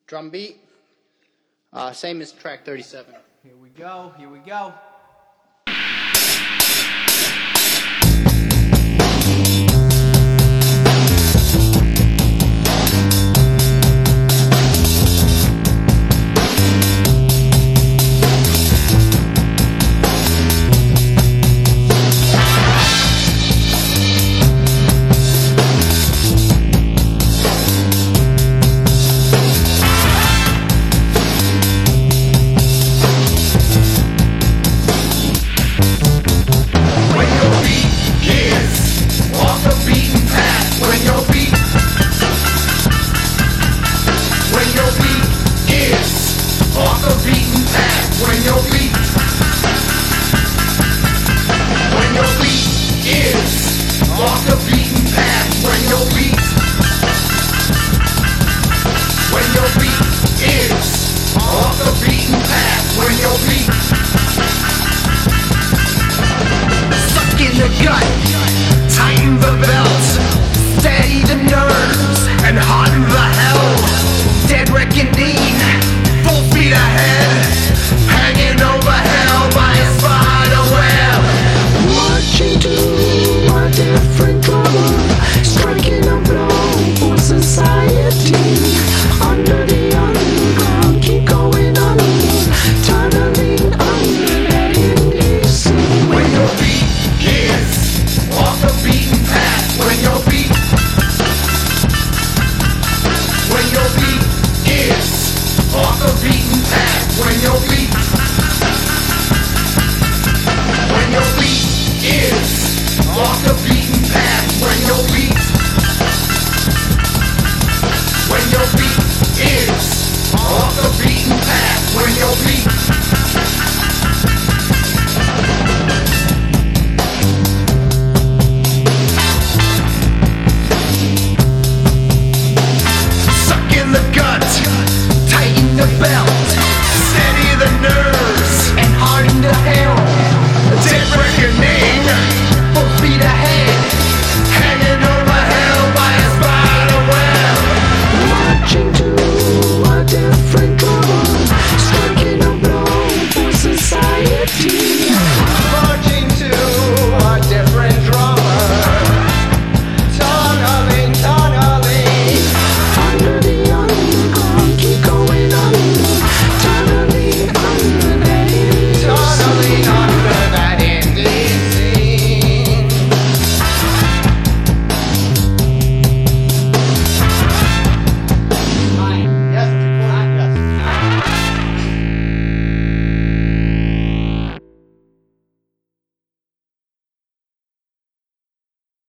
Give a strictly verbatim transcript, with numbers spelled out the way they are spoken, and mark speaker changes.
Speaker 1: drum beat, uh, same as track thirty-seven.
Speaker 2: Here we go, here we go.
Speaker 3: When your beat, when your beat is off the beaten path, when your beat, when your beat is off the beaten path, when your beat, suck in the gut, tighten the belt, steady the nerves, and harden the hell, dead reckoning, full speed ahead. Hanging over hell by a spider web. Marching to a different drum, striking a blow for society. Under the underground, keep going under, tunneling under, heading east. When your beat is off the beaten path, when your beat, when your beat is off the beaten path, when your beat. When your beat is off the beaten path, when your beat, when your beat is off the beaten path, when your beat. Suck in the gut, tighten the belt, steady the nerves, and harden the hair.